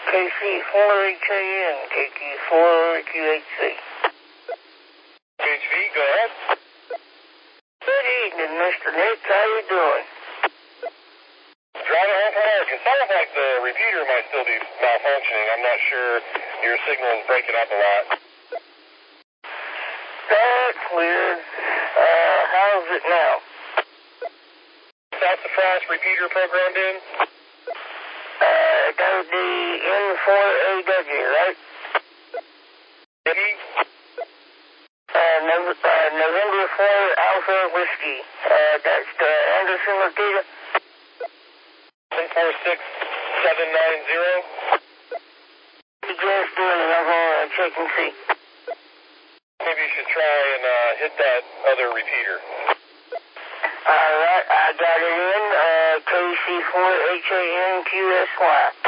KC4HAN, KQ4QHC. HV, go ahead. Good evening, Mr. Nick. How you doing? Driving home from work. It sounds like the repeater might still be malfunctioning. I'm not sure. Your signal is breaking up a lot. That's weird. How's it now? Sassafras repeater programmed in? That would be N4AW, right? Eddie? November 4 Alpha Whiskey. That's the Anderson repeater. 146790. Just doing it. I'm going to check and see. Maybe you should try and hit that other repeater. Alright, I got it in. KC4HANQSY.